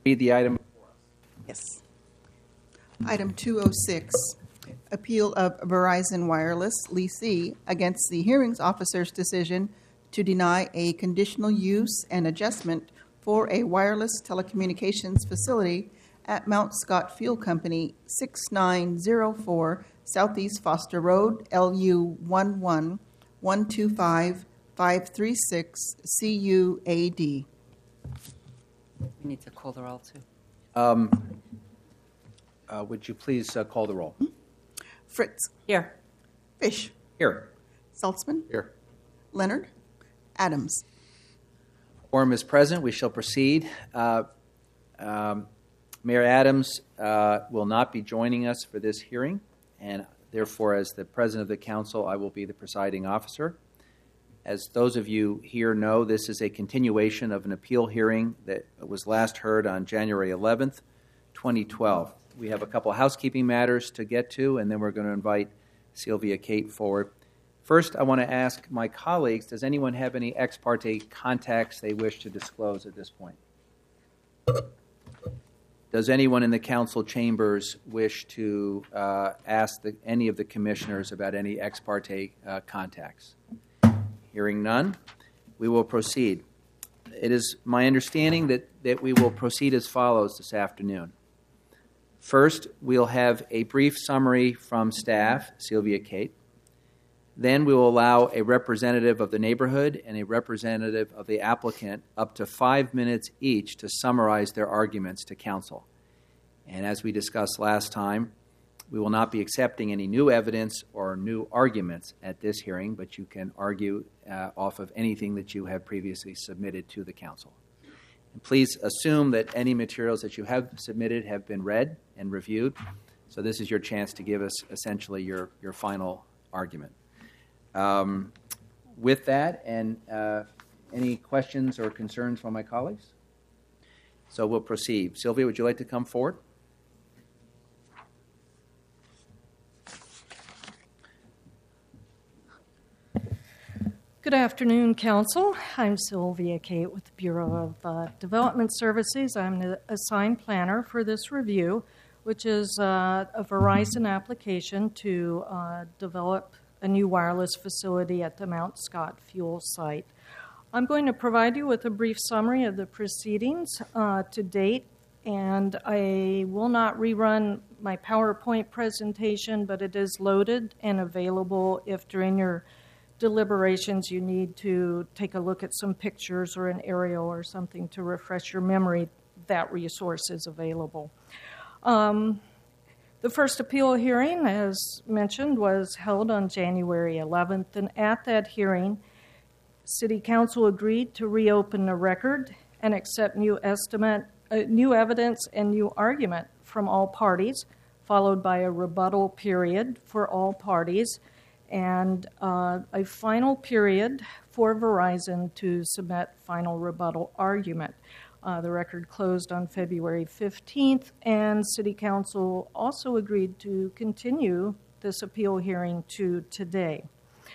Read the item. Yes. Item 206, appeal of Verizon Wireless leasee against the hearings officer's decision to deny a conditional use and adjustment for a wireless telecommunications facility at Mount Scott Fuel Company, 6904 Southeast Foster Road, LU 11125-536 CUAD. We need to call the roll, too. Would you please call the roll? Fritz. Here. Fish. Here. Saltzman. Here. Leonard. Adams. Quorum is present. We shall proceed. Mayor Adams will not be joining us for this hearing, and therefore, as the president of the council, I will be the presiding officer. As those of you here know, this is a continuation of an appeal hearing that was last heard on January 11th, 2012. We have a couple of housekeeping matters to get to, and then we're going to invite Sylvia Kate forward. First, I want to ask my colleagues, does anyone have any ex parte contacts they wish to disclose at this point? Does anyone in the council chambers wish to ask any of the commissioners about any ex parte contacts? Hearing none, we will proceed. It is my understanding that we will proceed as follows this afternoon. First, we'll have a brief summary from staff, Sylvia Kate. Then we will allow a representative of the neighborhood and a representative of the applicant up to 5 minutes each to summarize their arguments to council. And as we discussed last time, we will not be accepting any new evidence or new arguments at this hearing, but you can argue off of anything that you have previously submitted to the council. And please assume that any materials that you have submitted have been read and reviewed. So this is your chance to give us essentially your final argument. With that, and any questions or concerns from my colleagues? So we'll proceed. Sylvia, would you like to come forward? Good afternoon, Council. I'm Sylvia Kate with the Bureau of Development Services. I'm the assigned planner for this review, which is a Verizon application to develop a new wireless facility at the Mount Scott fuel site. I'm going to provide you with a brief summary of the proceedings to date, and I will not rerun my PowerPoint presentation, but it is loaded and available if during your deliberations you need to take a look at some pictures or an aerial or something to refresh your memory. That resource is available. The first appeal hearing, as mentioned, was held on January 11th, and at that hearing, City Council agreed to reopen the record and accept new evidence and new argument from all parties, followed by a rebuttal period for all parties, and a final period for Verizon to submit final rebuttal argument. The record closed on February 15th, and City Council also agreed to continue this appeal hearing to today.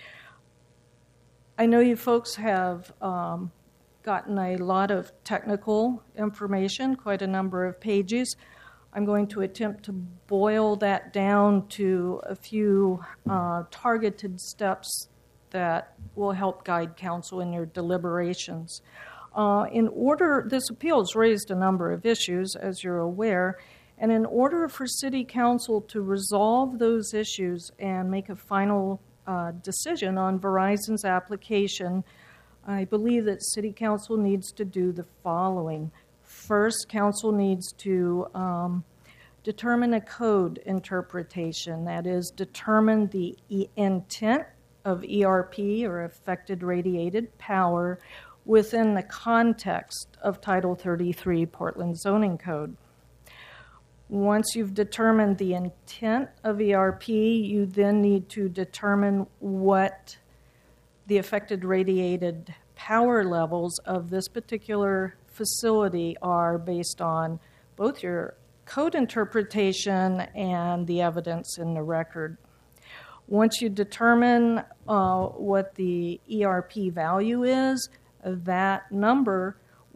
I know you folks have gotten a lot of technical information, quite a number of pages. I'm going to attempt to boil that down to a few targeted steps that will help guide council in your deliberations. This appeal has raised a number of issues, as you're aware, and in order for City Council to resolve those issues and make a final decision on Verizon's application, I believe that City Council needs to do the following. First, Council needs to determine a code interpretation, that is, determine the intent of ERP, or affected radiated power, within the context of Title 33 Portland Zoning Code. Once you've determined the intent of ERP, you then need to determine what the affected radiated power levels of this particular facility are based on both your code interpretation and the evidence in the record. Once you determine what the ERP value is, that number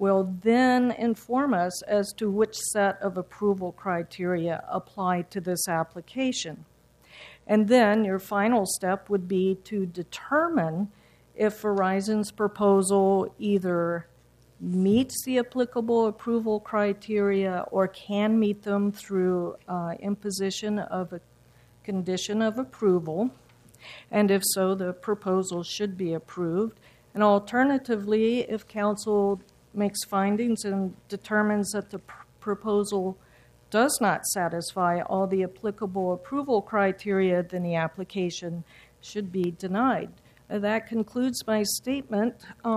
will then inform us as to which set of approval criteria apply to this application. And then your final step would be to determine if Verizon's proposal either meets the applicable approval criteria or can meet them through imposition of a condition of approval. And if so, the proposal should be approved. And alternatively, if council makes findings and determines that the proposal does not satisfy all the applicable approval criteria, then the application should be denied. That concludes my statement.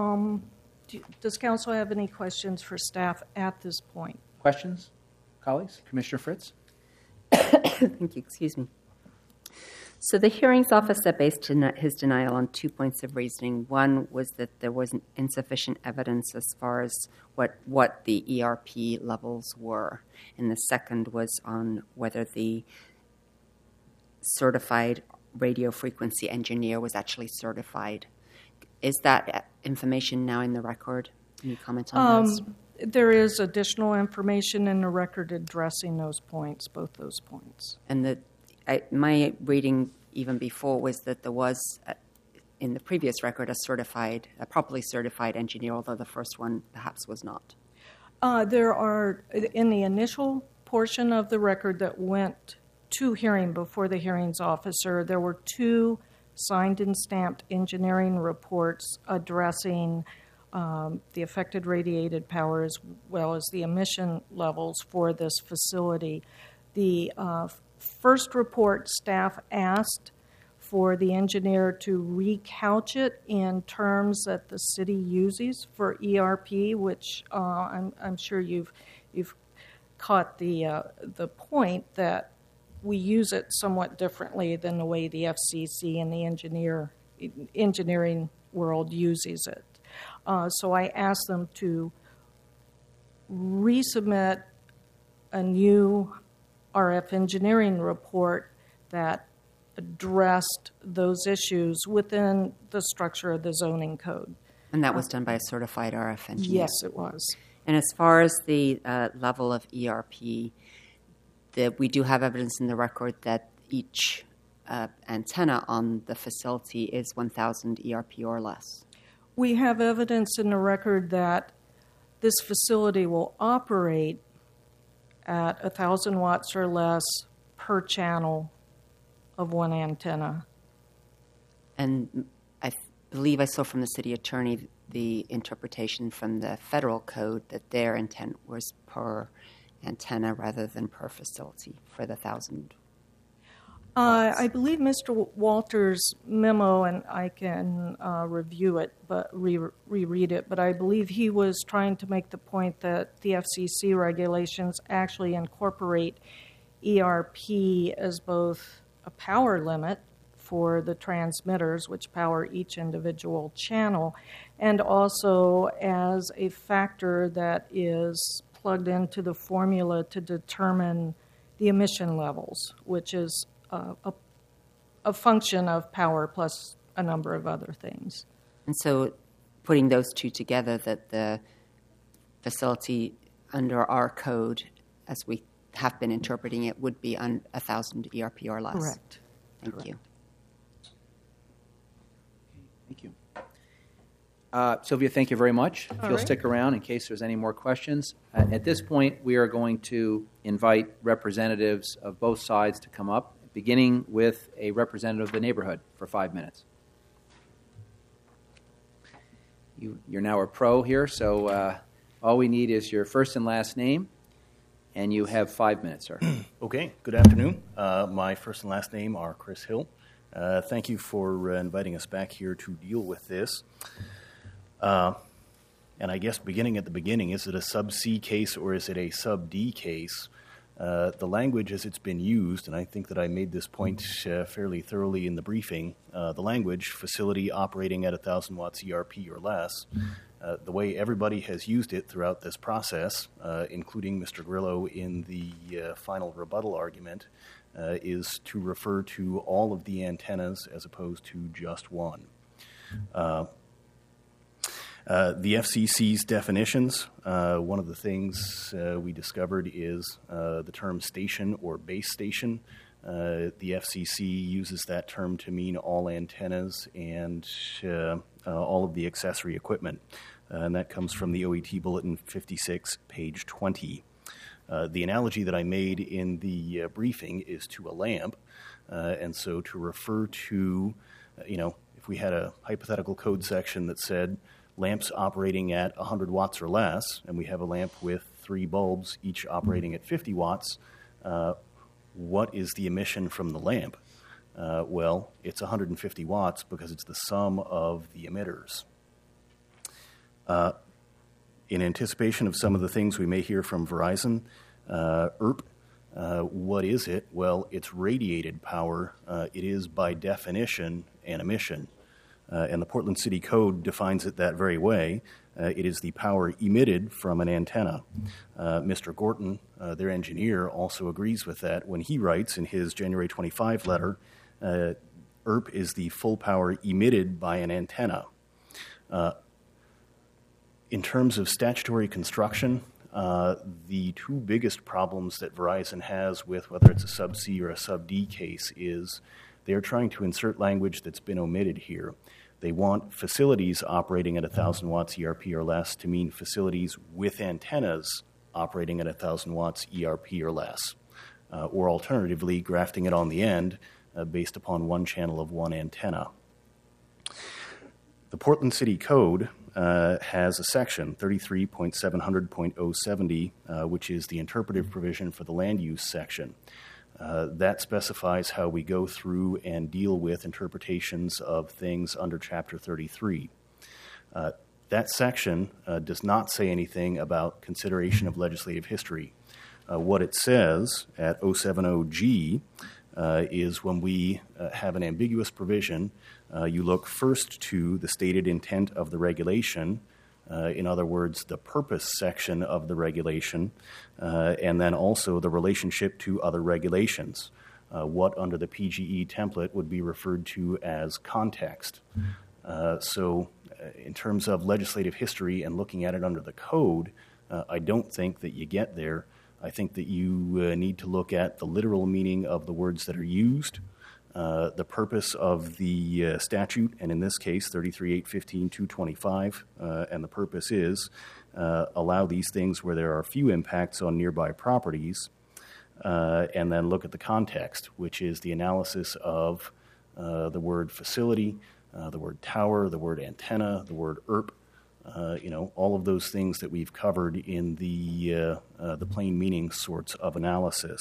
Does council have any questions for staff at this point? Questions, colleagues? Commissioner Fritz? Thank you. Excuse me. So the hearings officer based his denial on 2 points of reasoning. One was that there wasn't insufficient evidence as far as what the ERP levels were. And the second was on whether the certified radio frequency engineer was actually certified. Is that information now in the record? Can you comment on this? There is additional information in the record addressing those points, both those points. And my reading even before was that there was, in the previous record, a properly certified engineer, although the first one perhaps was not. There are, in the initial portion of the record that went to hearing before the hearings officer, there were 2 signed and stamped engineering reports addressing the affected radiated power as well as the emission levels for this facility. The first report, staff asked for the engineer to recouch it in terms that the city uses for ERP, which I'm sure you've caught the point that we use it somewhat differently than the way the FCC and the engineering world uses it. So I asked them to resubmit a new RF engineering report that addressed those issues within the structure of the zoning code. And that was done by a certified RF engineer? Yes, it was. And as far as the level of ERP, we do have evidence in the record that each antenna on the facility is 1,000 ERP or less. We have evidence in the record that this facility will operate at 1,000 watts or less per channel of one antenna. And I believe I saw from the city attorney the interpretation from the federal code that their intent was per antenna rather than per facility for the 1,000 watts. I believe Mr. Walter's memo, and I can review it, but reread it, but I believe he was trying to make the point that the FCC regulations actually incorporate ERP as both a power limit for the transmitters, which power each individual channel, and also as a factor that is plugged into the formula to determine the emission levels, which is a function of power plus a number of other things. And so putting those two together, that the facility under our code, as we have been interpreting it, would be on 1,000 ERP or less. Correct. Thank you. Thank you. Sylvia, thank you very much. If All you'll right. stick around in case there's any more questions. At this point, we are going to invite representatives of both sides to come up, beginning with a representative of the neighborhood for 5 minutes. You're now a pro here, so all we need is your first and last name, and you have 5 minutes, sir. Okay, good afternoon. My first and last name are Chris Hill. Thank you for inviting us back here to deal with this. And I guess beginning at the beginning, is it a sub-C case or is it a sub-D case? The language as it's been used, and I think that I made this point fairly thoroughly in the briefing, the language, facility operating at 1,000 watts ERP or less, the way everybody has used it throughout this process, including Mr. Grillo in the final rebuttal argument, is to refer to all of the antennas as opposed to just one. The FCC's definitions, one of the things we discovered is the term station or base station. The FCC uses that term to mean all antennas and all of the accessory equipment. And that comes from the OET Bulletin 56, page 20. The analogy that I made in the briefing is to a lamp. And so to refer to, if we had a hypothetical code section that said lamps operating at 100 watts or less, and we have a lamp with 3 bulbs, each operating at 50 watts, what is the emission from the lamp? Well, it's 150 watts because it's the sum of the emitters. In anticipation of some of the things we may hear from Verizon, ERP, what is it? Well, it's radiated power. It is by definition an emission. And the Portland City Code defines it that very way. It is the power emitted from an antenna. Mr. Gorton, their engineer, also agrees with that when he writes in his January 25 letter, ERP is the full power emitted by an antenna. In terms of statutory construction, the 2 biggest problems that Verizon has with whether it's a sub-C or a sub-D case is they're trying to insert language that's been omitted here. They want facilities operating at 1,000 watts ERP or less to mean facilities with antennas operating at 1,000 watts ERP or less, or alternatively, grafting it on the end based upon one channel of one antenna. The Portland City Code has a section, 33.700.070, which is the interpretive provision for the land use section. That specifies how we go through and deal with interpretations of things under Chapter 33. That section does not say anything about consideration of legislative history. What it says at 070G is when we have an ambiguous provision, you look first to the stated intent of the regulation, in other words, the purpose section of the regulation, and then also the relationship to other regulations, what under the PGE template would be referred to as context. So in terms of legislative history and looking at it under the code, I don't think that you get there. I think that you need to look at the literal meaning of the words that are used, the purpose of the statute, and in this case, 33.815.225, and the purpose is allow these things where there are few impacts on nearby properties, and then look at the context, which is the analysis of the word facility, the word tower, the word antenna, the word ERP, all of those things that we've covered in the plain meaning sorts of analysis.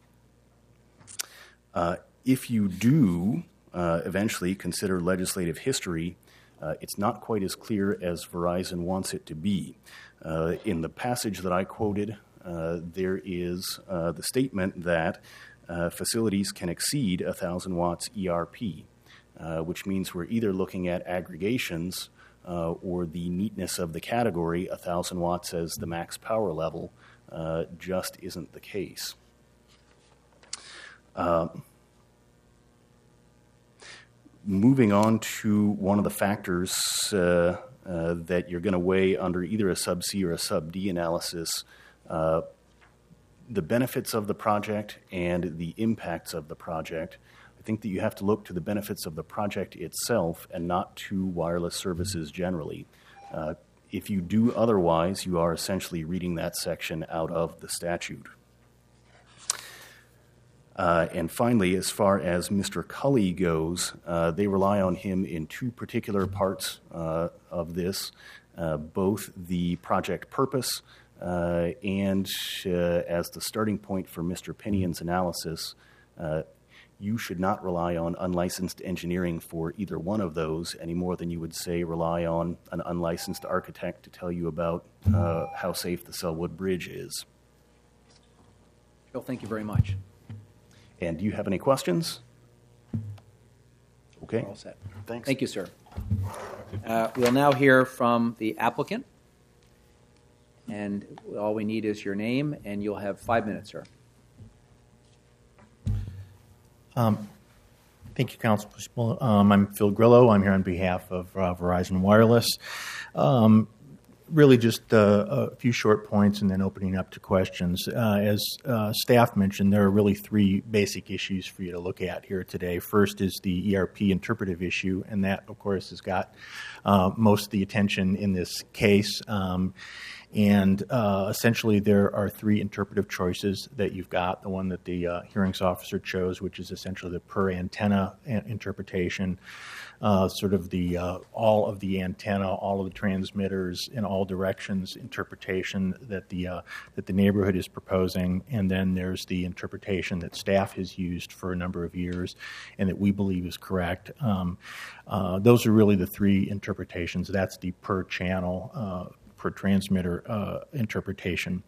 If you do eventually consider legislative history, it's not quite as clear as Verizon wants it to be. In the passage that I quoted, there is the statement that facilities can exceed 1,000 watts ERP, which means we're either looking at aggregations or the neatness of the category. 1,000 watts as the max power level just isn't the case. Moving on to one of the factors that you're going to weigh under either a sub-C or a sub-D analysis, the benefits of the project and the impacts of the project. I think that you have to look to the benefits of the project itself and not to wireless services generally. If you do otherwise, you are essentially reading that section out of the statute. And finally, as far as Mr. Cully goes, they rely on him in 2 particular parts of this, both the project purpose and as the starting point for Mr. Pinion's analysis. You should not rely on unlicensed engineering for either one of those any more than you would, say, rely on an unlicensed architect to tell you about how safe the Selwood Bridge is. Bill, thank you very much. And do you have any questions? Okay. We're all set. Thanks. Thank you, sir. We'll now hear from the applicant. And all we need is your name, and you'll have 5 minutes, sir. Thank you, Council. I'm Phil Grillo. I'm here on behalf of Verizon Wireless. Really just a few short points and then opening up to questions. As staff mentioned, there are really three basic issues for you to look at here today. First is the ERP interpretive issue, and that, of course, has got most of the attention in this case. And essentially, there are three interpretive choices that you've got. The one that the hearings officer chose, which is essentially the per antenna interpretation, sort of the all of the antenna, all of the transmitters in all directions interpretation that the neighborhood is proposing. And then there's the interpretation that staff has used for a number of years and that we believe is correct. Those are really the three interpretations. That's the per channel, per transmitter interpretation.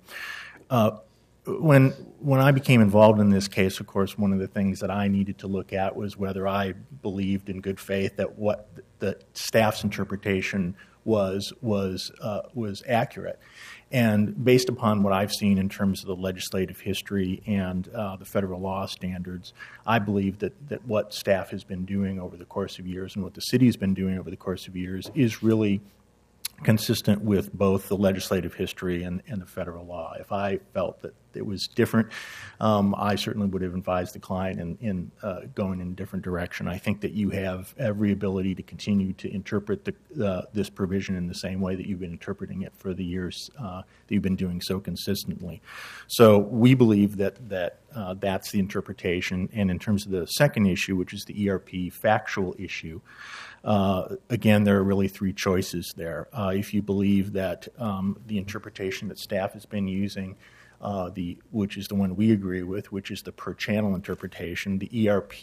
When I became involved in this case, of course, one of the things that I needed to look at was whether I believed in good faith that what the staff's interpretation was accurate. And based upon what I've seen in terms of the legislative history and the federal law standards, I believe that what staff has been doing over the course of years and what the city has been doing over the course of years is really consistent with both the legislative history and the federal law. If I felt that it was different, I certainly would have advised the client in going in a different direction. I think that you have every ability to continue to interpret this provision in the same way that you've been interpreting it for the years that you've been doing so consistently. So we believe that that's the interpretation. And in terms of the second issue, which is the ERP factual issue, again, there are really three choices there. If you believe that the interpretation that staff has been using, which is the one we agree with, which is the per channel interpretation, the ERP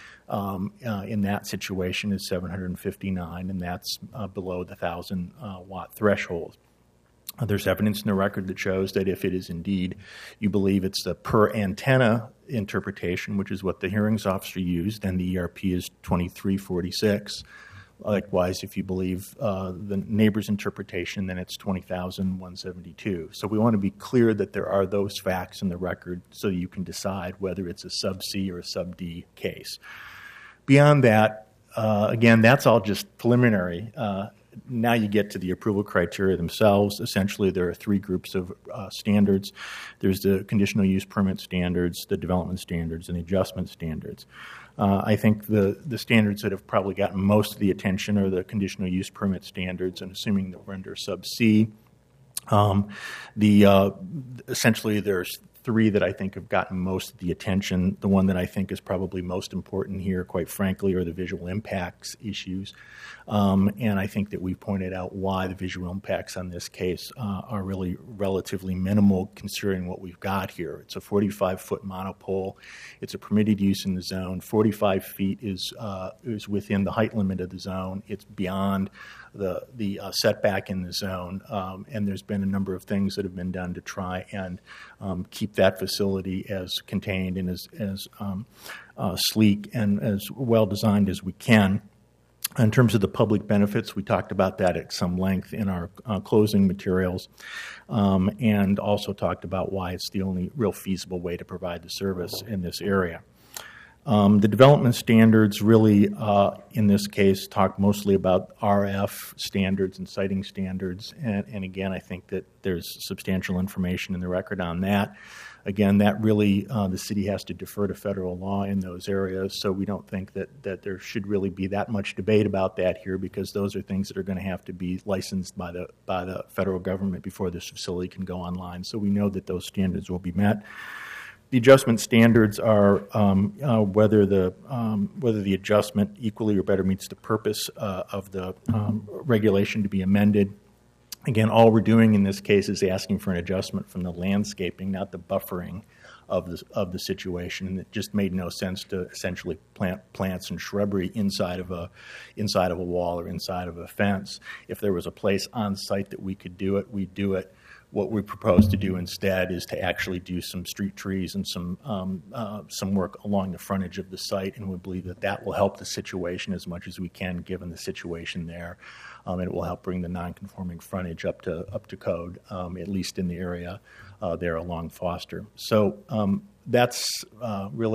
in that situation is 759, and that's below the 1,000 watt threshold. There's evidence in the record that shows that if it is indeed, you believe it's the per antenna interpretation, which is what the hearings officer used, then the ERP is 2346. Likewise, if you believe the neighbor's interpretation, then it's 20,172. So we want to be clear that there are those facts in the record so you can decide whether it's a sub-C or a sub-D case. Beyond that, again, that's all just preliminary. Now you get to the approval criteria themselves. Essentially, there are three groups of standards. There's the conditional use permit standards, the development standards, and the adjustment standards. I think the standards that have probably gotten most of the attention are the conditional use permit standards, and assuming that we're under sub-C, essentially there's three that I think have gotten most of the attention. The one that I think is probably most important here, quite frankly, are the visual impacts issues. And I think that we pointed out why the visual impacts on this case are really relatively minimal considering what we've got here. It's a 45-foot monopole. It's a permitted use in the zone. 45 feet is within the height limit of the zone. It's beyond the setback in the zone, and there's been a number of things that have been done to try and keep that facility as contained and as sleek and as well designed as we can. In terms of the public benefits, we talked about that at some length in our closing materials, and also talked about why it's the only real feasible way to provide the service in this area. The development standards really, in this case, talk mostly about RF standards and siting standards. And again, I think that there's substantial information in the record on that. Again, that really, the city has to defer to federal law in those areas. So we don't think that there should really be that much debate about that here, because those are things that are going to have to be licensed by the federal government before this facility can go online. So we know that those standards will be met. The adjustment standards are whether the adjustment equally or better meets the purpose of the regulation to be amended. Again, all we're doing in this case is asking for an adjustment from the landscaping, not the buffering of the situation. And it just made no sense to essentially plant plants and shrubbery inside of a wall or inside of a fence. If there was a place on site that we could do it, we'd do it. What we propose to do instead is to actually do some street trees and some work along the frontage of the site, and we believe that will help the situation as much as we can, given the situation there, and it will help bring the non-conforming frontage up to code, at least in the area there along Foster. So that's really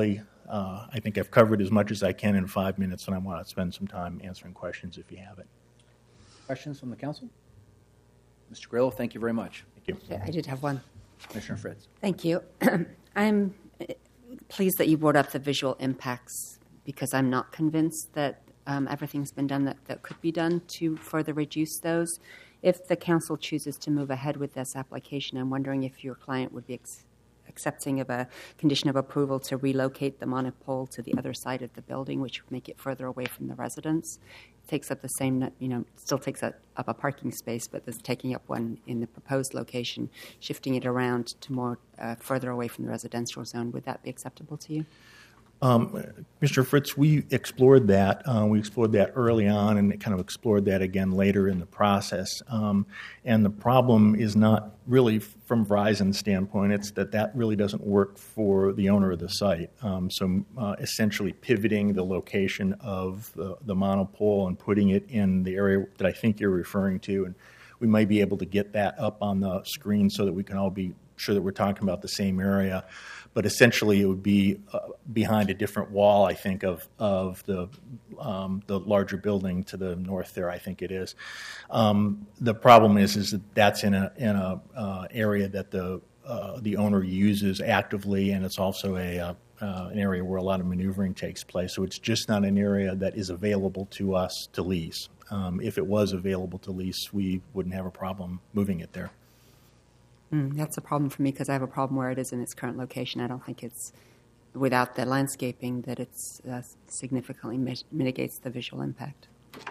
I think I've covered as much as I can in 5 minutes, and I want to spend some time answering questions if you have it. Questions from the council? Mr. Grillo, thank you very much. Thank you. I did have one. Commissioner Fritz. Thank you. I'm pleased that you brought up the visual impacts because I'm not convinced that everything's been done that could be done to further reduce those. If the council chooses to move ahead with this application, I'm wondering if your client would be accepting of a condition of approval to relocate the monopole to the other side of the building, which would make it further away from the residents. It takes up the same, still takes up a parking space, but there's taking up one in the proposed location, shifting it around to more further away from the residential zone. Would that be acceptable to you? Mr. Fritz, we explored that. We explored that early on and kind of explored that again later in the process. And the problem is not really from Verizon's standpoint. It's that really doesn't work for the owner of the site. So essentially pivoting the location of the monopole and putting it in the area that I think you're referring to. And we might be able to get that up on the screen so that we can all be sure that we're talking about the same area. But essentially, it would be behind a different wall, I think, of the larger building to the north there. I think it is. The problem is that that's in a area that the owner uses actively, and it's also an area where a lot of maneuvering takes place. So it's just not an area that is available to us to lease. If it was available to lease, we wouldn't have a problem moving it there. That's a problem for me because I have a problem where it is in its current location. I don't think it's, without the landscaping, that it's significantly mitigates the visual impact.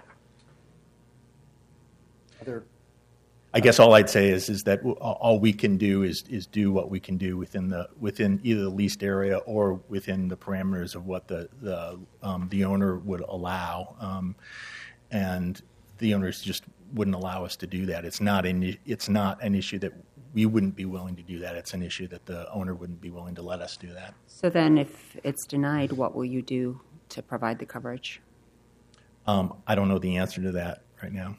I guess all I'd say is that all we can do is do what we can do within either the leased area or within the parameters of what the owner would allow, and the owners just wouldn't allow us to do that. It's not an issue that we wouldn't be willing to do that. It's an issue that the owner wouldn't be willing to let us do that. So then if it's denied, what will you do to provide the coverage? I don't know the answer to that right now.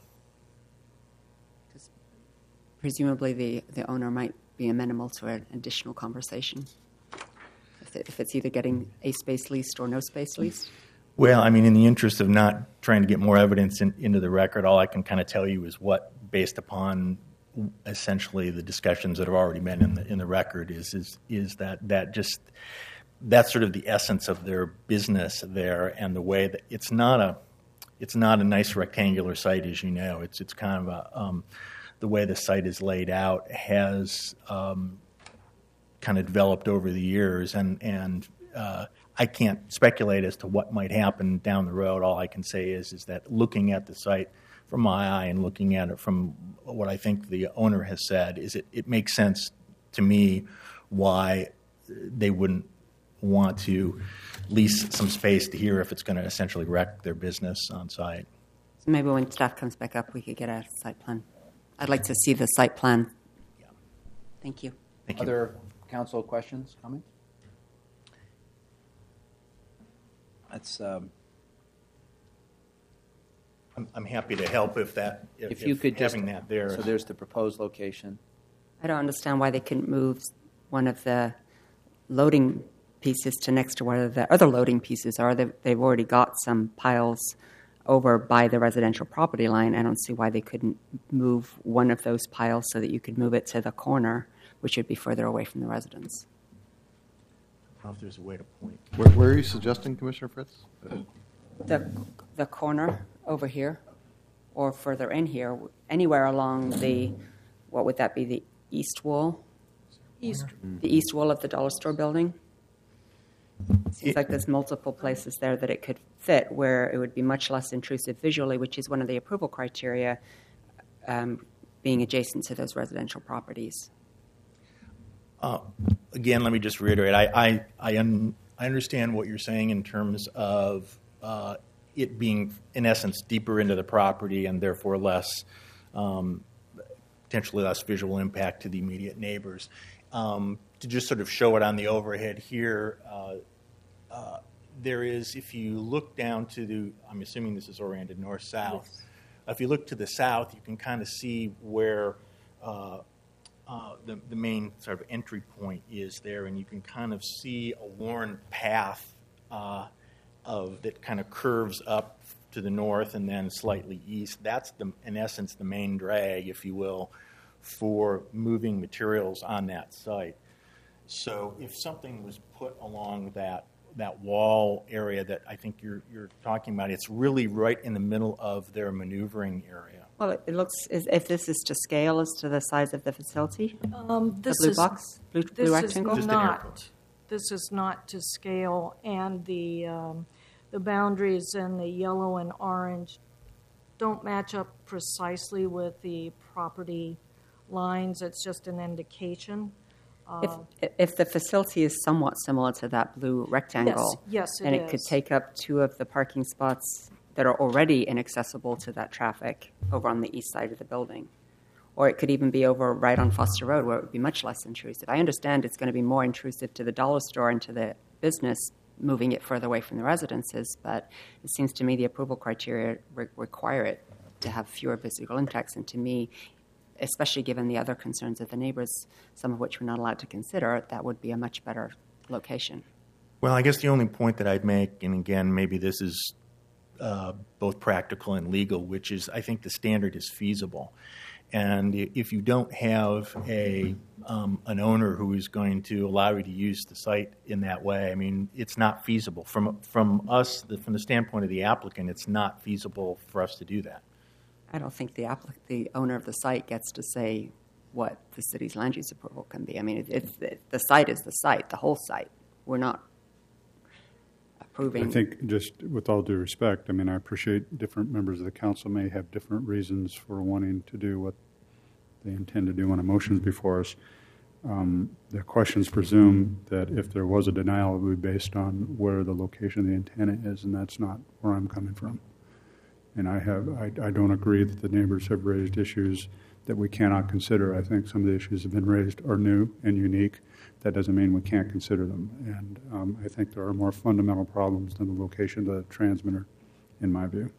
Presumably the owner might be amenable to an additional conversation if it's either getting a space leased or no space leased. Well, I mean, in the interest of not trying to get more evidence into the record, all I can kind of tell you is what, based upon essentially the discussions that have already been in the record, is that that's sort of the essence of their business there, and the way that it's not a nice rectangular site, as you know. It's kind of the way the site is laid out has kind of developed over the years, and I can't speculate as to what might happen down the road. All I can say is that looking at the site from my eye and looking at it from what I think the owner has said, is it makes sense to me why they wouldn't want to lease some space to here if it's going to essentially wreck their business on site. So maybe when staff comes back up, we could get a site plan. I'd like to see the site plan. Yeah. Thank you. Thank you. Other council questions, comments? That's I'm happy to help if you could having just, that there. So there's the proposed location. I don't understand why they couldn't move one of the loading pieces to next to where the other loading pieces are. They've already got some piles over by the residential property line. I don't see why they couldn't move one of those piles so that you could move it to the corner, which would be further away from the residents. I don't know if there's a way to point. Where are you suggesting, Commissioner Fritz? The corner over here, or further in here, anywhere along what would that be, the east wall? East. The east wall of the dollar store building? Seems like there's multiple places there that it could fit where it would be much less intrusive visually, which is one of the approval criteria, being adjacent to those residential properties. Again, let me just reiterate. I understand what you're saying in terms of it being, in essence, deeper into the property and therefore less, potentially less visual impact to the immediate neighbors. To just sort of show it on the overhead here, there is, if you look down to I'm assuming this is oriented north-south. Yes. If you look to the south, you can kind of see where the main sort of entry point is there, and you can kind of see a worn path that kind of curves up to the north and then slightly east. That's, in essence, the main drag, if you will, for moving materials on that site. So if something was put along that wall area that I think you're talking about, it's really right in the middle of their maneuvering area. Well, it looks as if this is to scale as to the size of the facility. This the blue is box, blue rectangle. Is Just an not. airport. This is not to scale, and the boundaries in the yellow and orange don't match up precisely with the property lines. It's just an indication. If the facility is somewhat similar to that blue rectangle, yes, and it could take up 2 of the parking spots that are already inaccessible to that traffic over on the east side of the building. Or it could even be over right on Foster Road, where it would be much less intrusive. I understand it's going to be more intrusive to the dollar store and to the business, moving it further away from the residences, but it seems to me the approval criteria require it to have fewer physical impacts. And to me, especially given the other concerns of the neighbors, some of which we're not allowed to consider, that would be a much better location. Well, I guess the only point that I'd make, and again, maybe this is both practical and legal, which is I think the standard is feasible. And if you don't have an owner who is going to allow you to use the site in that way, I mean, it's not feasible. From the standpoint of the applicant, it's not feasible for us to do that. I don't think the owner of the site gets to say what the city's land use approval can be. I mean, the site is the site, the whole site. We're not approving. I think, just with all due respect, I mean, I appreciate different members of the council may have different reasons for wanting to do what they intend to do on a motion before us. The questions presume that if there was a denial, it would be based on where the location of the antenna is, and that's not where I'm coming from. And I don't agree that the neighbors have raised issues that we cannot consider. I think some of the issues that have been raised are new and unique. That doesn't mean we can't consider them. And I think there are more fundamental problems than the location of the transmitter, in my view.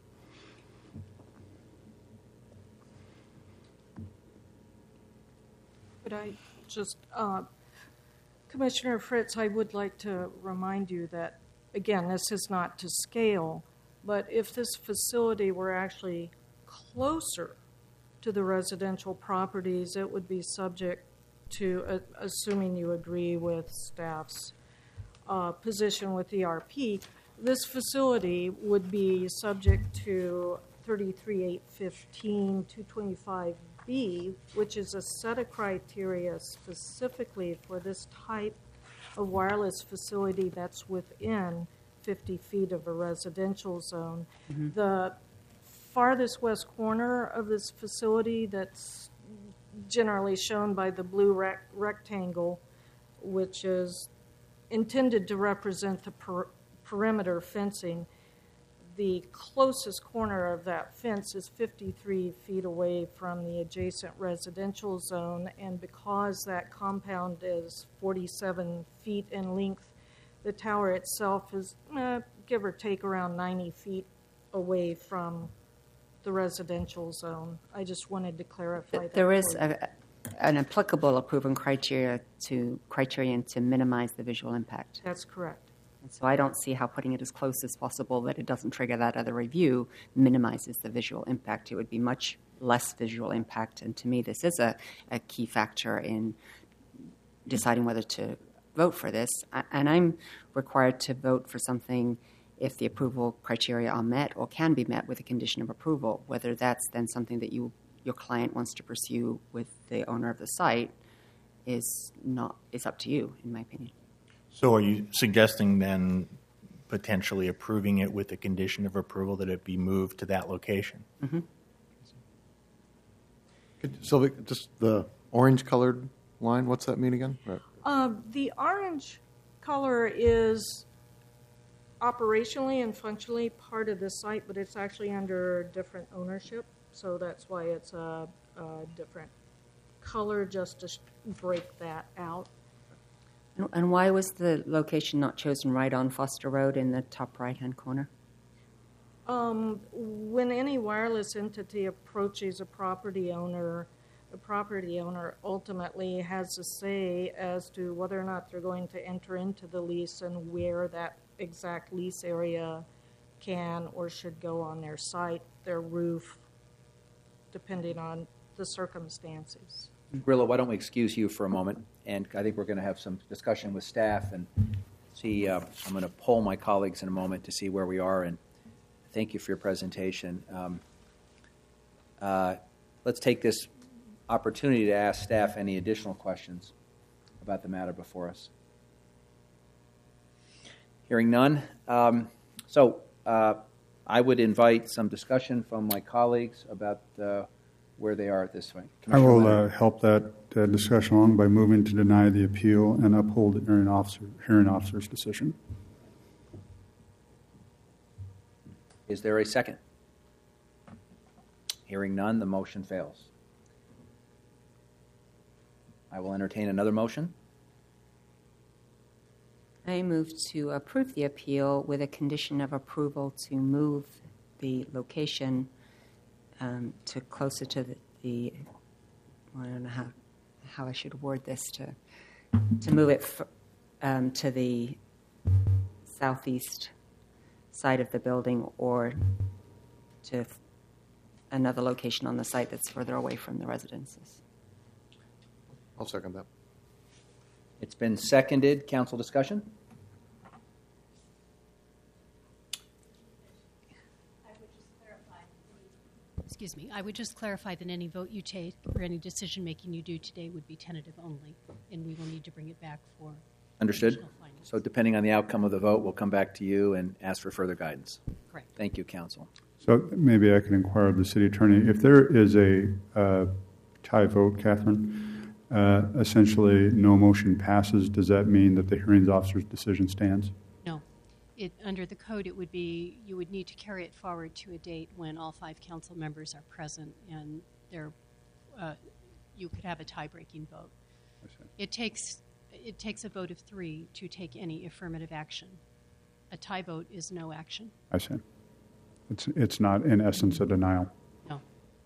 But I just, Commissioner Fritz, I would like to remind you that, again, this is not to scale, but if this facility were actually closer to the residential properties, it would be subject to, assuming you agree with staff's position with ERP, this facility would be subject to 33815 225B, which is a set of criteria specifically for this type of wireless facility that's within 50 feet of a residential zone. Mm-hmm. The farthest west corner of this facility that's generally shown by the blue rectangle, which is intended to represent the perimeter fencing, the closest corner of that fence is 53 feet away from the adjacent residential zone, and because that compound is 47 feet in length, the tower itself is, give or take, around 90 feet away from the residential zone. I just wanted to clarify that. There is an applicable approval criterion to minimize the visual impact. That's correct. And so I don't see how putting it as close as possible that it doesn't trigger that other review minimizes the visual impact. It would be much less visual impact, and to me this is a key factor in deciding whether to vote for this. And I'm required to vote for something if the approval criteria are met or can be met with a condition of approval. Whether that's then something that your client wants to pursue with the owner of the site is up to you, in my opinion. So are you suggesting then potentially approving it with a condition of approval that it be moved to that location? Mm-hmm. Sylvia, just the orange-colored line, what's that mean again? Right. The orange color is operationally and functionally part of the site, but it's actually under different ownership, so that's why it's a different color, just to break that out. And why was the location not chosen right on Foster Road in the top right-hand corner? When any wireless entity approaches a property owner, the property owner ultimately has a say as to whether or not they're going to enter into the lease and where that exact lease area can or should go on their site, their roof, depending on the circumstances. Grillo, why don't we excuse you for a moment? And I think we're going to have some discussion with staff and see. I'm going to poll my colleagues in a moment to see where we are. And thank you for your presentation. Let's take this opportunity to ask staff any additional questions about the matter before us. Hearing none. I would invite some discussion from my colleagues about where they are at this point. I will help that discussion along by moving to deny the appeal and uphold the hearing officer's decision. Is there a second? Hearing none, the motion fails. I will entertain another motion. I move to approve the appeal with a condition of approval to move the location to closer to the I don't know how I should word this, to move it to the southeast side of the building or to another location on the site that's further away from the residences. I'll second that. It's been seconded. Council discussion? Excuse me. I would just clarify that any vote you take or any decision making you do today would be tentative only, and we will need to bring it back for Understood. additional findings. So depending on the outcome of the vote, we'll come back to you and ask for further guidance. Correct. Thank you, Council. So maybe I can inquire of the city attorney. If there is a tie vote, Catherine, essentially no motion passes, does that mean that the hearings officer's decision stands? No. Under the code, it would be you would need to carry it forward to a date when all 5 council members are present, and you could have a tie-breaking vote. I see. It takes a vote of 3 to take any affirmative action. A tie vote is no action. I see. It's not, in essence, a denial. No.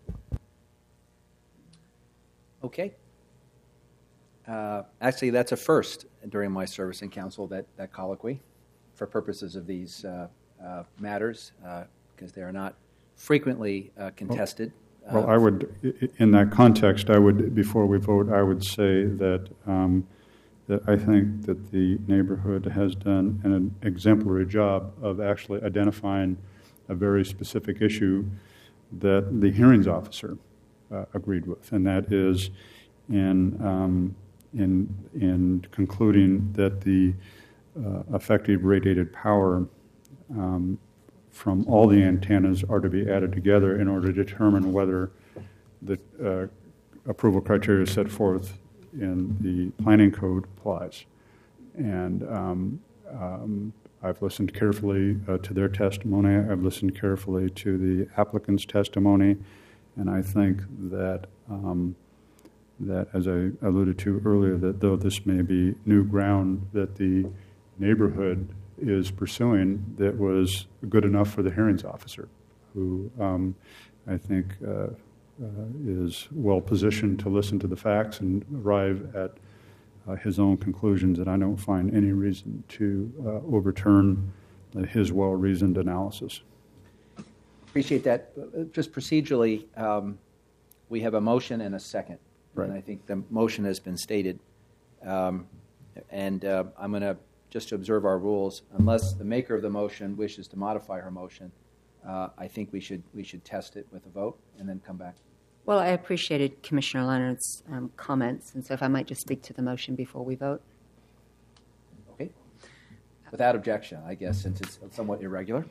Okay. Actually, that's a first during my service in council, that colloquy, for purposes of these matters, because they are not frequently contested. Well, I would, in that context, before we vote, I would say that that I think that the neighborhood has done an exemplary job of actually identifying a very specific issue that the hearings officer agreed with, and that is in concluding that the effective radiated power from all the antennas are to be added together in order to determine whether the approval criteria set forth in the planning code applies. And I've listened carefully to their testimony. I've listened carefully to the applicant's testimony, and I think that that, as I alluded to earlier, that though this may be new ground that the neighborhood is pursuing, that was good enough for the hearings officer, who I think is well positioned to listen to the facts and arrive at his own conclusions, and I don't find any reason to overturn his well-reasoned analysis. Appreciate that. Just procedurally, we have a motion and a second. Right. And I think the motion has been stated. I'm going to, just to observe our rules, unless the maker of the motion wishes to modify her motion, I think we should test it with a vote and then come back. Well, I appreciated Commissioner Leonard's comments, and so if I might just speak to the motion before we vote. Okay. Without objection, I guess, since it's somewhat irregular.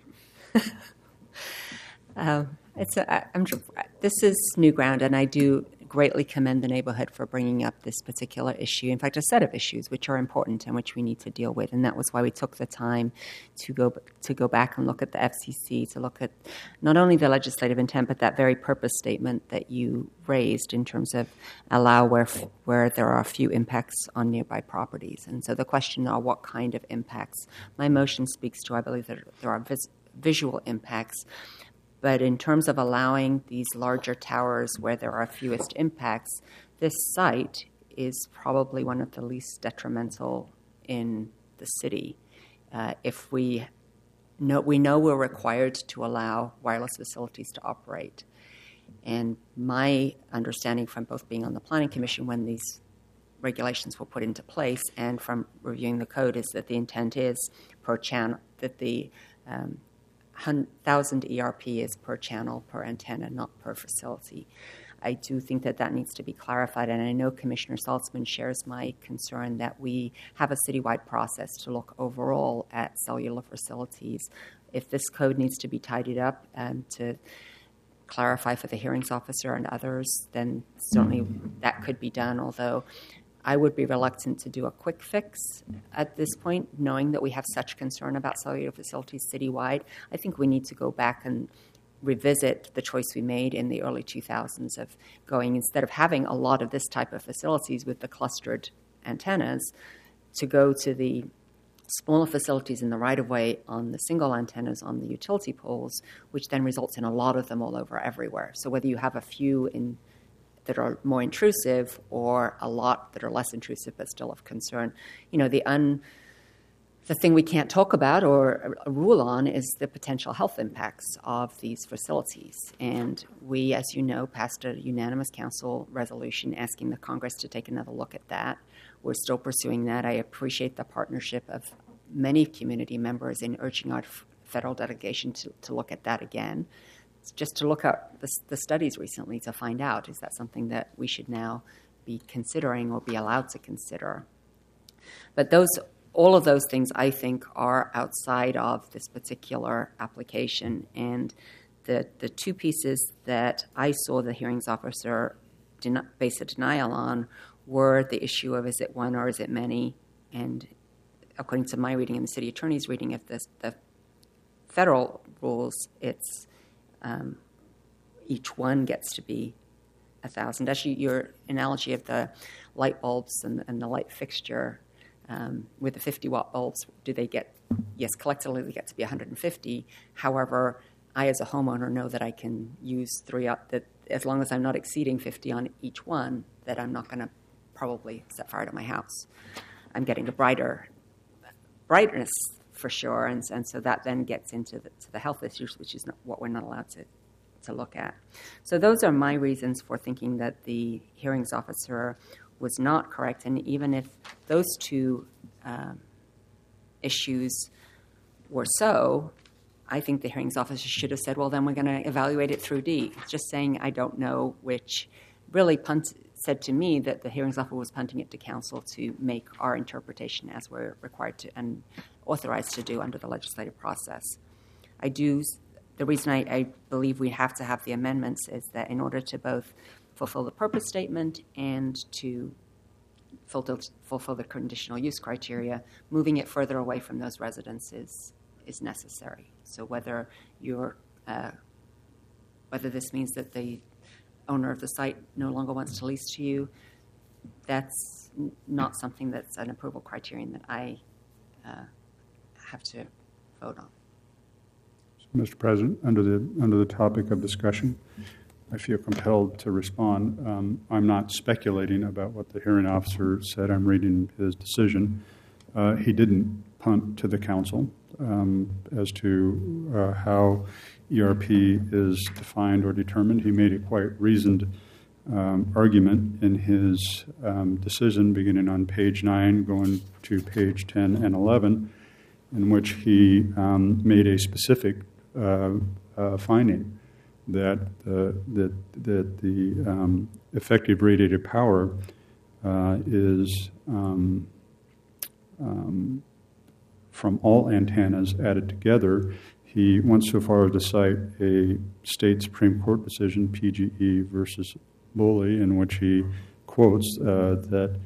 This is new ground, and I do greatly commend the neighborhood for bringing up this particular issue. In fact, a set of issues which are important and which we need to deal with, and that was why we took the time to go back and look at the FCC, to look at not only the legislative intent, but that very purpose statement that you raised in terms of allow where there are a few impacts on nearby properties. And so the question are what kind of impacts. My motion speaks to, I believe, that there are visual impacts. But in terms of allowing these larger towers where there are fewest impacts, this site is probably one of the least detrimental in the city. if we know we're required to allow wireless facilities to operate. And my understanding from both being on the Planning Commission when these regulations were put into place and from reviewing the code is that the intent is per channel, that the 1,000 ERP is per channel, per antenna, not per facility. I do think that needs to be clarified, and I know Commissioner Saltzman shares my concern that we have a citywide process to look overall at cellular facilities. If this code needs to be tidied up to clarify for the hearings officer and others, then certainly that could be done, although I would be reluctant to do a quick fix at this point, knowing that we have such concern about cellular facilities citywide. I think we need to go back and revisit the choice we made in the early 2000s of going, instead of having a lot of this type of facilities with the clustered antennas, to go to the smaller facilities in the right-of-way on the single antennas on the utility poles, which then results in a lot of them all over everywhere. So whether you have a few that are more intrusive or a lot that are less intrusive but still of concern, the thing we can't talk about or rule on is the potential health impacts of these facilities. And we, as you know, passed a unanimous council resolution asking the Congress to take another look at that. We're still pursuing that. I appreciate the partnership of many community members in urging our federal delegation to look at that again. It's just to look at the studies recently to find out, is that something that we should now be considering or be allowed to consider? But all of those things, I think, are outside of this particular application. And the two pieces that I saw the hearings officer base a denial on were the issue of is it one or is it many? And according to my reading and the city attorney's reading of the federal rules, it's each one gets to be 1,000. Actually, your analogy of the light bulbs and the light fixture, with the 50-watt bulbs, collectively they get to be 150. However, I as a homeowner know that I can use that as long as I'm not exceeding 50 on each one, that I'm not going to probably set fire to my house. I'm getting the brightness for sure, and so that then gets into the health issues, which is what we're not allowed to look at. So those are my reasons for thinking that the hearings officer was not correct. And even if those two issues were so, I think the hearings officer should have said, well, then we're going to evaluate it through D. Just saying I don't know, which really said to me that the hearings officer was punting it to council to make our interpretation as we're required to and authorized to do under the legislative process. The reason I believe we have to have the amendments is that in order to both fulfill the purpose statement and to fulfill the conditional use criteria, moving it further away from those residences is necessary. So whether this means that the owner of the site no longer wants to lease to you, that's not something that's an approval criterion that I have to vote on. Mr. President, under the topic of discussion, I feel compelled to respond. I'm not speculating about what the hearing officer said. I'm reading his decision. He didn't punt to the council as to how ERP is defined or determined. He made a quite reasoned argument in his decision, beginning on page 9, going to page 10 and 11, in which he made a specific finding that the effective radiated power is from all antennas added together. He went so far as to cite a state Supreme Court decision, PGE versus Bully, in which he quotes that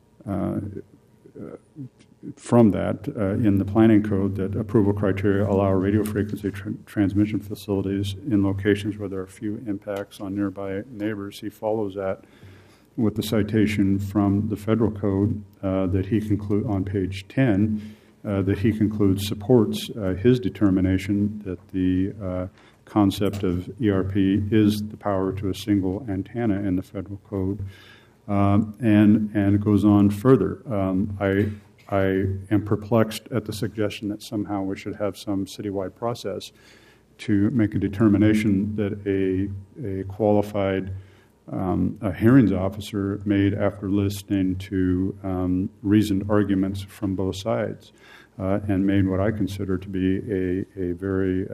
from that in the planning code that approval criteria allow radio frequency transmission facilities in locations where there are few impacts on nearby neighbors. He follows that with the citation from the federal code that he concludes on page 10 that he concludes supports his determination that the concept of ERP is the power to a single antenna in the federal code, and goes on further. I am perplexed at the suggestion that somehow we should have some citywide process to make a determination that a qualified a hearings officer made after listening to reasoned arguments from both sides and made what I consider to be a very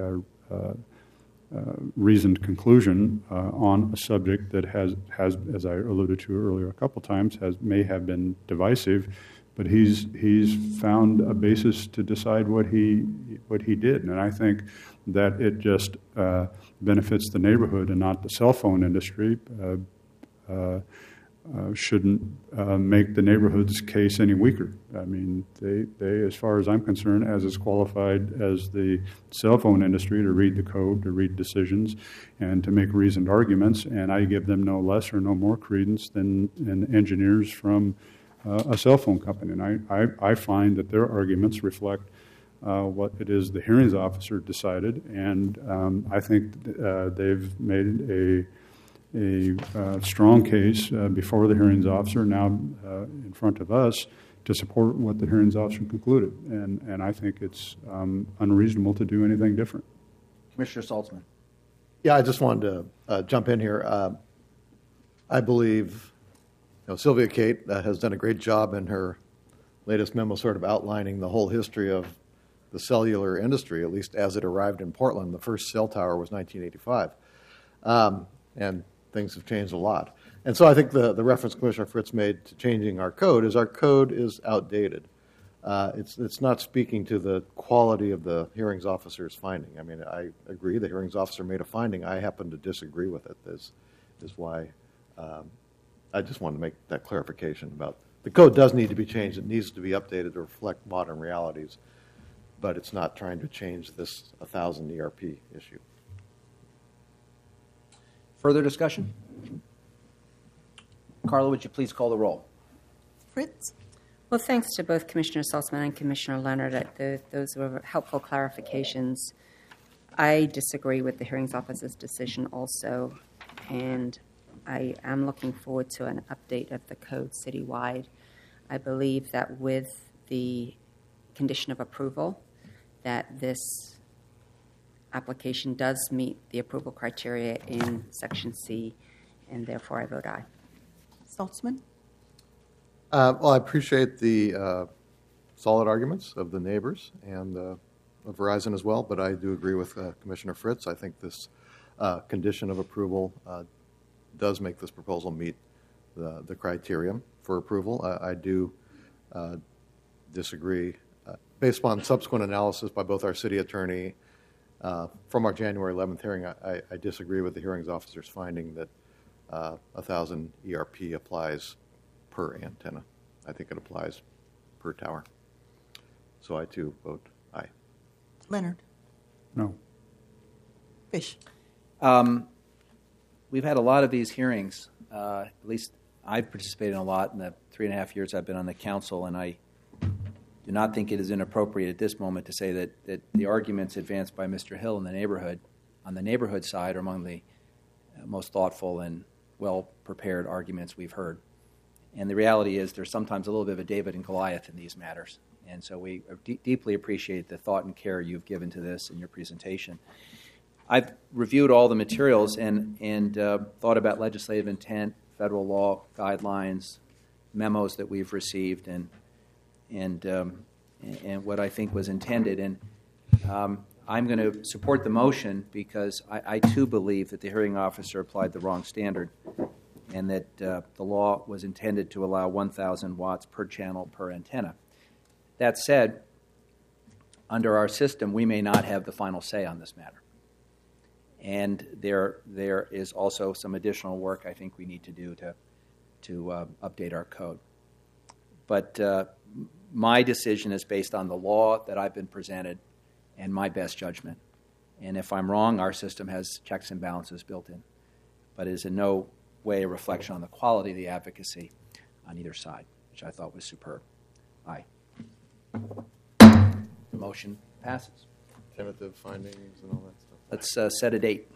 reasoned conclusion on a subject that has, as I alluded to earlier a couple times, may have been divisive, but he's found a basis to decide what he did, and I think that it just benefits the neighborhood and not the cell phone industry. Shouldn't make the neighborhood's case any weaker. I mean, they, as far as I'm concerned, as qualified as the cell phone industry to read the code, to read decisions, and to make reasoned arguments, and I give them no less or no more credence than engineers from a cell phone company. And I find that their arguments reflect what it is the hearings officer decided, and I think they've made a strong case before the hearings officer, now in front of us, to support what the hearings officer concluded. And I think it's unreasonable to do anything different. Commissioner Saltzman. Yeah, I just wanted to jump in here. I believe Sylvia Kate has done a great job in her latest memo sort of outlining the whole history of the cellular industry, at least as it arrived in Portland. The first cell tower was 1985. And things have changed a lot. And so I think the reference Commissioner Fritz made to changing our code is outdated. It's not speaking to the quality of the hearings officer's finding. I mean, I agree the hearings officer made a finding. I happen to disagree with it. This is why I just wanted to make that clarification about the code does need to be changed. It needs to be updated to reflect modern realities, but it's not trying to change this 1,000 ERP issue. Further discussion? Carla, would you please call the roll? Fritz? Well, thanks to both Commissioner Saltzman and Commissioner Leonard. Those were helpful clarifications. I disagree with the hearings officer's decision also, and I am looking forward to an update of the code citywide. I believe that with the condition of approval, that this application does meet the approval criteria in Section C, and therefore I vote aye. Saltzman? Well, I appreciate the solid arguments of the neighbors and of Verizon as well, but I do agree with Commissioner Fritz. I think this condition of approval does make this proposal meet the criterion for approval. I do disagree. Based upon subsequent analysis by both our city attorney from our January 11th hearing, I disagree with the hearings officer's finding that 1,000 ERP applies per antenna. I think it applies per tower. So I, too, vote aye. Leonard? No. Fish? We've had a lot of these hearings. At least I've participated in a lot in the 3.5 years I've been on the council, and I do not think it is inappropriate at this moment to say that the arguments advanced by Mr. Hill in the neighborhood, on the neighborhood side, are among the most thoughtful and well-prepared arguments we've heard. And the reality is there's sometimes a little bit of a David and Goliath in these matters. And so we deeply appreciate the thought and care you've given to this in your presentation. I've reviewed all the materials and thought about legislative intent, federal law, guidelines, memos that we've received, and what I think was intended. And I'm going to support the motion because I too believe that the hearing officer applied the wrong standard and that the law was intended to allow 1,000 watts per channel per antenna. That said, under our system, we may not have the final say on this matter. And there is also some additional work I think we need to do to update our code. But my decision is based on the law that I've been presented and my best judgment. And if I'm wrong, our system has checks and balances built in. But it is in no way a reflection on the quality of the advocacy on either side, which I thought was superb. Aye. The motion passes. Tentative findings and all that stuff. Let's set a date.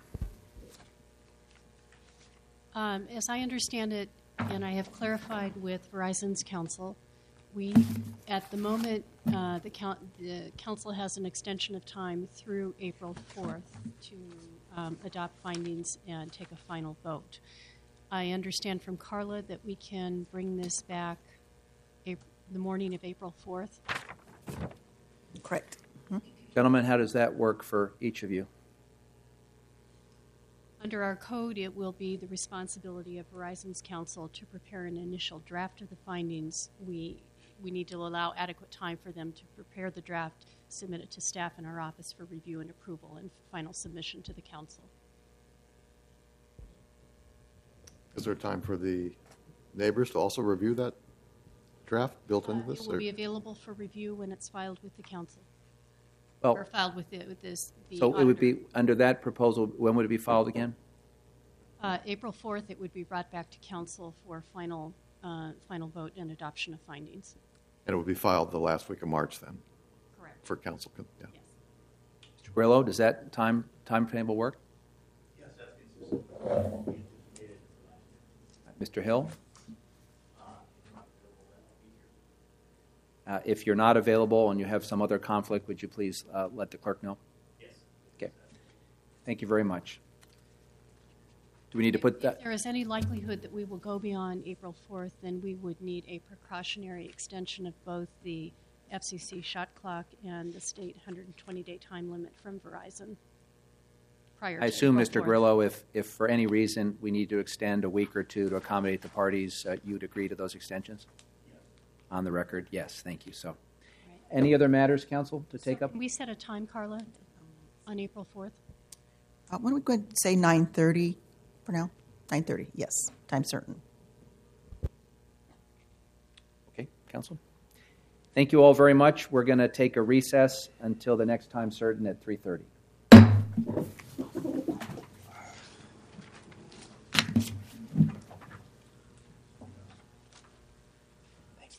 As I understand it, and I have clarified with Verizon's counsel, We, at the moment, the council has an extension of time through April 4th to adopt findings and take a final vote. I understand from Carla that we can bring this back the morning of April 4th. Correct. Gentlemen, how does that work for each of you? Under our code, it will be the responsibility of Verizon's counsel to prepare an initial draft of the findings. We need to allow adequate time for them to prepare the draft, submit it to staff in our office for review and approval, and final submission to the council. Is there time for the neighbors to also review that draft built into this? It will be available for review when it's filed with the council. Well, Or filed with the so it would auditor. be, under that proposal, when would it be filed again? April 4th, it would be brought back to council for final vote and adoption of findings. And it would be filed the last week of March then Correct. for council. Yeah. Yes. Mr. Grillo, does that timetable work? Yes, that's consistent. Mr. Hill? If you're not available and you have some other conflict, would you please let the clerk know? Yes. Okay. Thank you very much. Do we need to put that? If there is any likelihood that we will go beyond April 4th, then we would need a precautionary extension of both the FCC shot clock and the state 120-day time limit from Verizon prior to I assume, April Mr. 4th. Grillo, if for any reason we need to extend a week or two to accommodate the parties, you'd agree to those extensions? Yes. On the record, yes. Thank you. So, Right. any other matters, council, to take up? Can we set a time, Carla, on April 4th? Why don't we go ahead and say 9:30 for now? 9:30, yes, time certain. Okay, council. Thank you all very much. We're going to take a recess until the next time certain at 3:30.